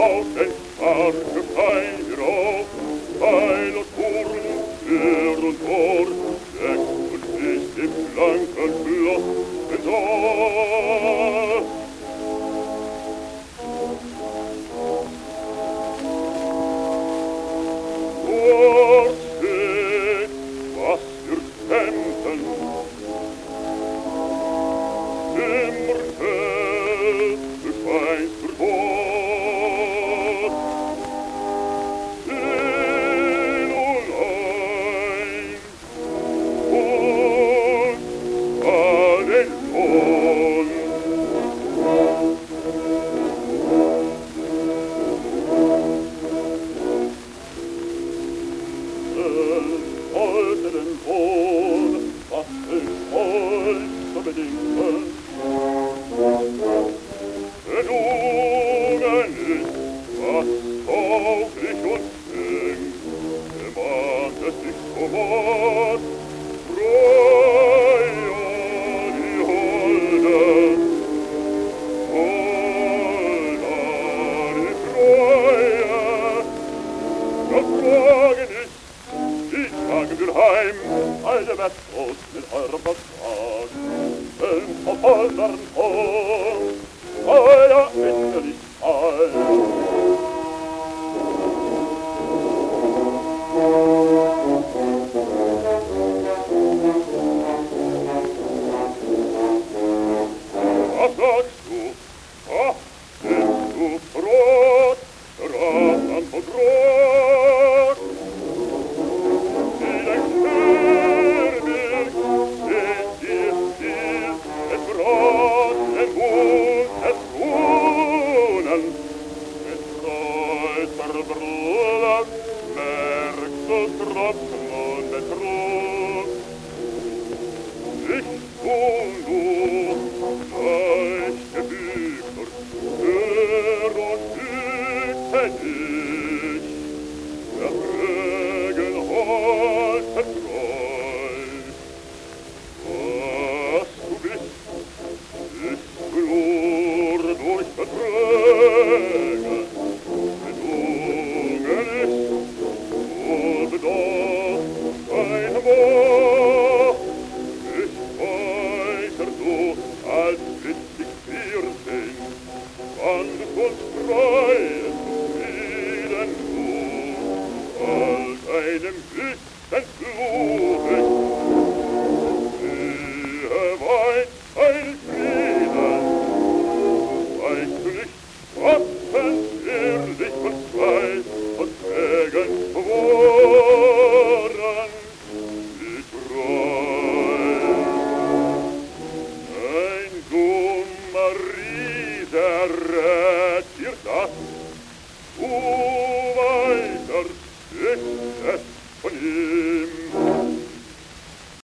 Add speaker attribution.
Speaker 1: auf den starken Stein hinauf, Pfeil und Turm, Tür und Tor, wächst und sticht im blanken Schloss den Tor. Dort steht, was für Tempel, Zimmerte, beschweinst du Gott. Still allein, und allen Lohn. Sollte den Tod, was ist euch zu bedingen? Bedungen ist, was tauglich und schön, gemahnt es sich so weit, Freya, die Holde, Holda, die Freya, das Fragen ist, die tragen wir heim, alle Wettos mit eurem Vertrag. Wenn auf anderen Ton, euer ist nicht heim. Was sagst du? Ach, nimmst du Brot, Rasen von Brot? Du weiter ist es von hier.